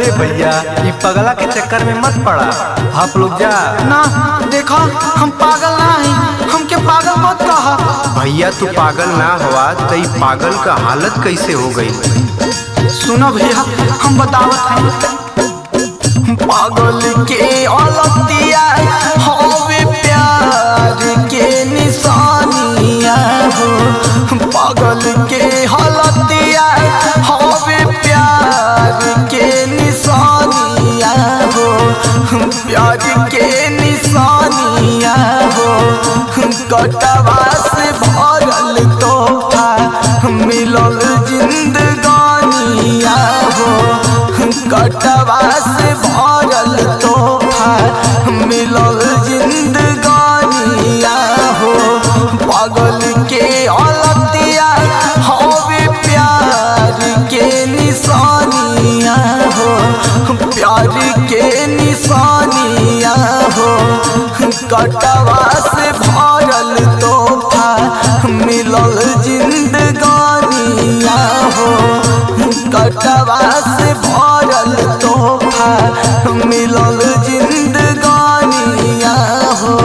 अरे भैया ये पगला के चक्कर में मत पड़ा, आप लोग जा ना। देखा हम पागल ना है, हमके पागल मत कहा। भैया तू पागल ना हुआ तो ये पागल का हालत कैसे हो गई। सुनो भैया हम बतावत हैं। पागल के औलतिया होवे प्यार के निशानिया हो। पागल के औलतिया होवे प्यार के निशानिया हो। प्यार के निशानिया हो। कटवा से भरल तोहफा मिलल जिंदगानिया हो। कटवा से भरल तोहफा मिलल जिंदगानिया हो। पागल के औलतिया होवे प्यार के निशानिया हो। प्यार के निशानिया हो। कटवा से भरल तोहफा मिलल जिंदगानिया हो। कटवा से भरल तोहफा मिलल जिंदगानिया हो।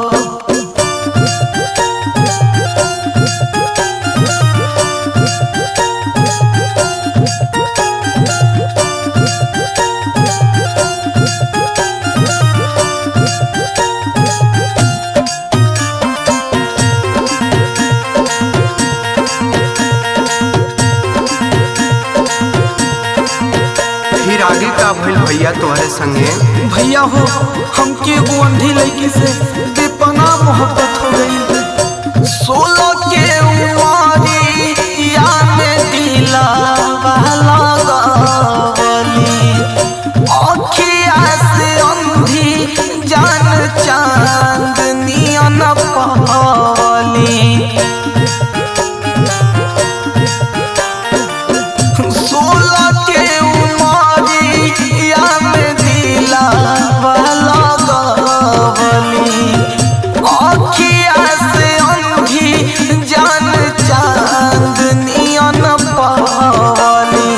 फिर आगे का भइल भैया तुम्हारे संगे। भैया हो हमके वो अंधी लड़की से बेपनाह मोहब्बत हो गई। 16 के उमरिया में दिलावा लगावली। अखिया से अंधी जान चांदनिया न पाली। 16 के उमरिया में दिलावा लगावली। अखिया से अंधी जान चांदनिया न पाली।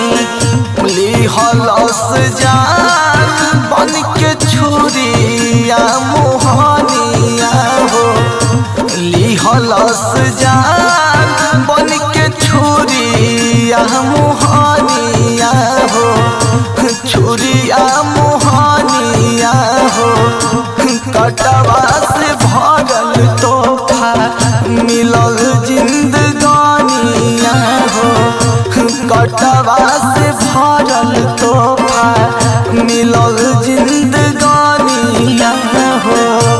लिहलस जान बन के छुरिया मोहनिया हो। लिहलस जान बन के छुरिया मोहनिया हो। छुरिया मोहनिया हो। कटवा से भरल तोहफा मिलल जिंदगानिया हो। कटवा से भरल तोहफा मिलल जिंदगानिया हो।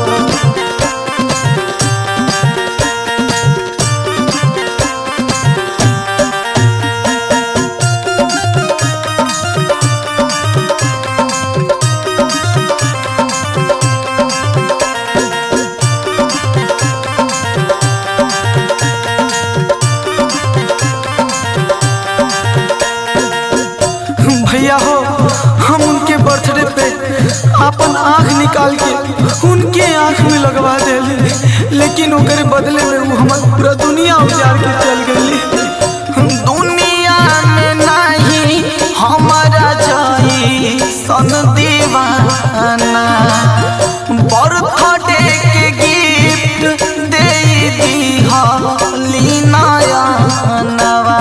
भैया हो हम उनके बर्थडे पे अपन आँख निकाल के उनके आँख में लगवा देली। लेकिन ओकरे बदले में वो हमार पूरा दुनिया उजाड़ के चल गई। दुनिया में नहीं हमारा जाई सन दीवाना। बर्थडे के गिफ्ट दे दिहली नया नवा।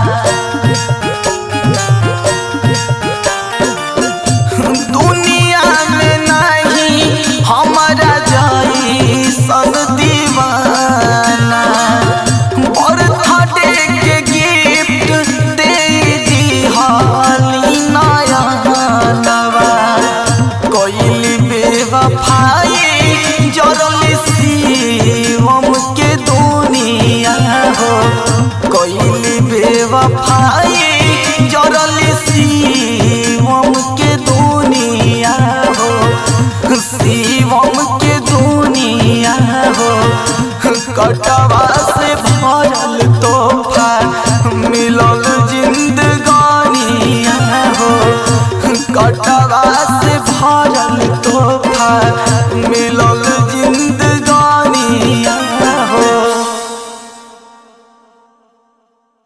दुनिया में नहीं हमारा जाई सन दीवाना। बर्थडे के गिफ्ट दे दिहली नया नवा। कोई बेवफाई जरल शिवम के दुनिया हो। कोई बेवफाई जरल शिवम के दुनिया हो। शिवम के दुनिया हो। कटवा से भरल तोहफा मिलल जिंदगानिया हो। कटवा से भरल तोहफा मिलल